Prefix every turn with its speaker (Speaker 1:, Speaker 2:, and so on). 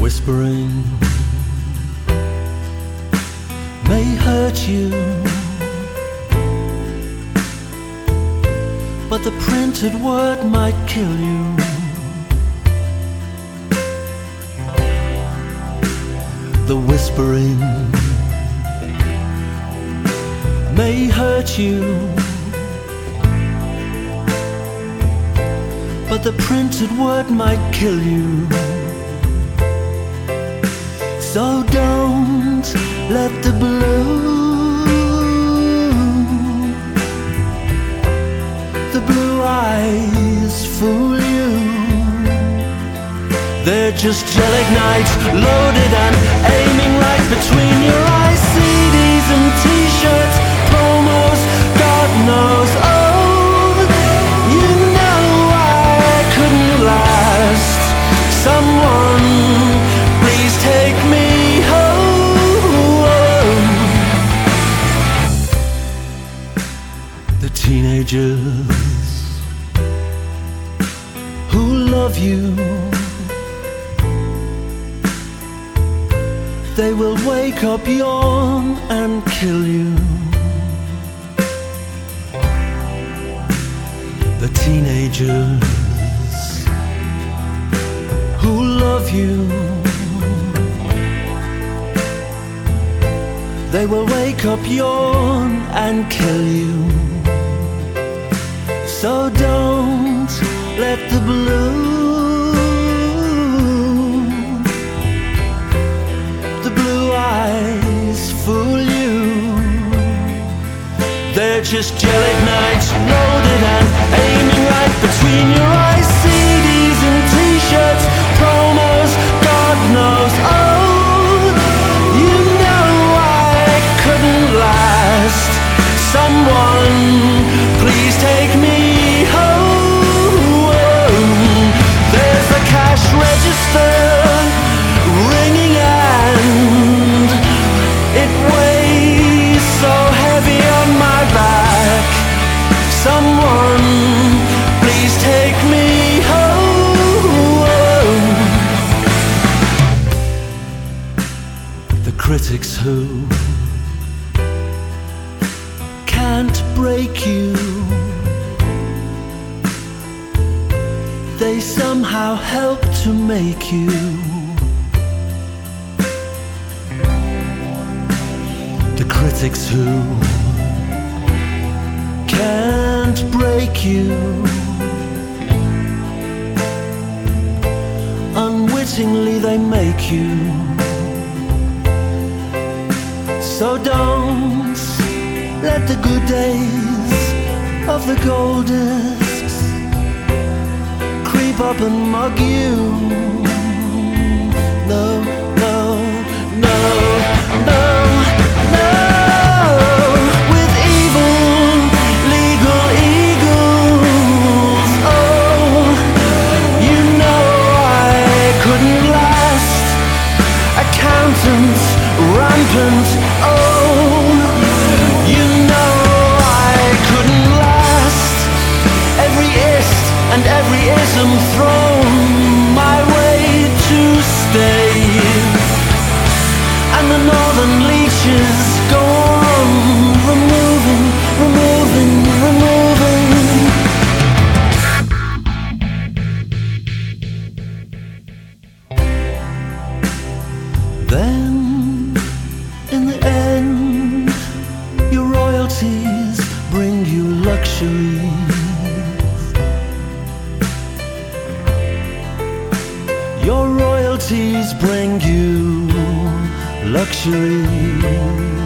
Speaker 1: whispering may hurt you, but the printed word might kill you. The whispering may hurt you, but the printed word might kill you. So don't let the blue eyes fool you. They're just gelignite loaded and aiming right between your eyes. CDs and t-shirts, promos, God knows. Oh, you know I couldn't last. Someone please take me home. The teenagers who love you, they will wake up, yawn and kill you. The teenagers who love you, they will wake up, yawn and kill you. So don't let the blue eyes fool you. They're just gelignite loaded and aiming right between your eyes. CDs and t-shirts, promos, God knows. Oh, you know I couldn't last. Someone please take me home. There's a cash register ringing and it weighs so heavy on my back. Someone please take me home. The critics who can't break you, they somehow help to make you. The critics who can't break you, unwittingly they make you. So don't let the good days of the gold discs creep up and mug you. No, no, no, no, no. With evil legal eagles, oh, you know I couldn't last. Accountants rampant, oh, you know I couldn't last. Every ist and every ism thrown my way to stay, and the northern leeches go on removing, removing, removing. Then in the end your royalties bring you luxuries. Your royalties bring you luxuries.